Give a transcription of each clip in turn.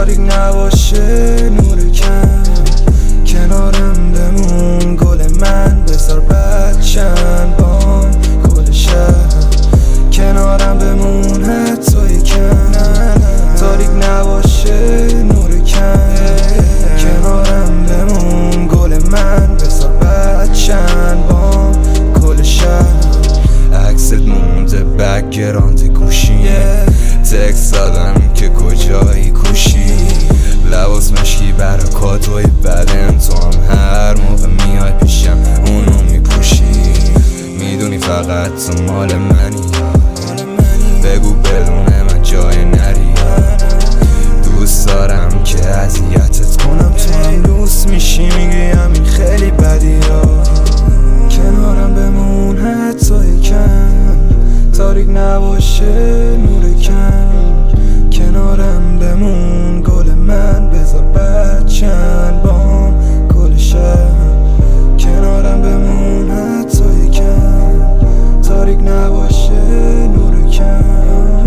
تاریک نباشه نور کم، کنارم بمون گل من، بذار بچن بام گل شهر، کنارم بمون حتی یکم. تاریک نباشه نور کم، کنارم بمون گل من، بذار بچن بام گل شهر. عکست مونده بک‌گراند گوشی، تکست زدم که کجایی کوشی، لباس مشکی برکاتوی بدن، تو هم هر موقع میای پیشم اونو میپوشی، میدونی فقط تو مال منی، بگو بدون من جای نری، دوست دارم که اذیتت کنم تو هم دوست میشی، میگی همین خیلی بدی ها، کنارم بمون حتی یکم. تاریک نباشه نور کم، کنارم بمون گل من، بذار بچن بام گل شهر، کنارم بمون حتی یکم. تاریک نباشه نور کم،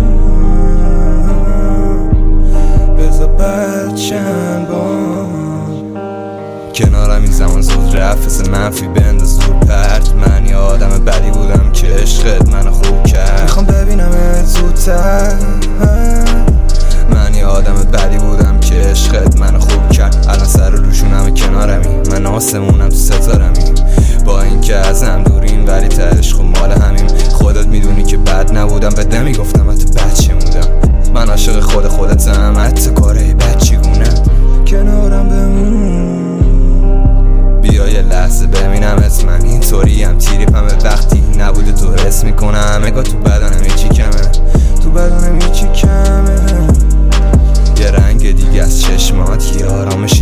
بذار بچن بام. کنارم این زمان زود رفت، از منفی بنداز دور پرت، من یه آدم بدی بودم که عشقت منو خوب کرد، میخوام ببینمت زودتر. من یه آدم بدی بودم که عشقت منو خوب کرد، الان سر روشونم کنارمی، من آسمونم تو ستارمی، با اینکه ازم دورین ولی تهش خب مال همیم. خودت میدونی که بد نبودم، بد نمیگفتم حتی بچه بودم، من عاشق خودتم حتی کاره بچی گونه. کنارم بمون، بیا یه لحظه ببینمت، من اینطوری هم تیریپم وقتی نبوده تو حس میکنم، اگه تو بدنم هیچی کمه، تو بدنم هیچی کمه، یه رنگ دیگه از چشمات، یه آرامش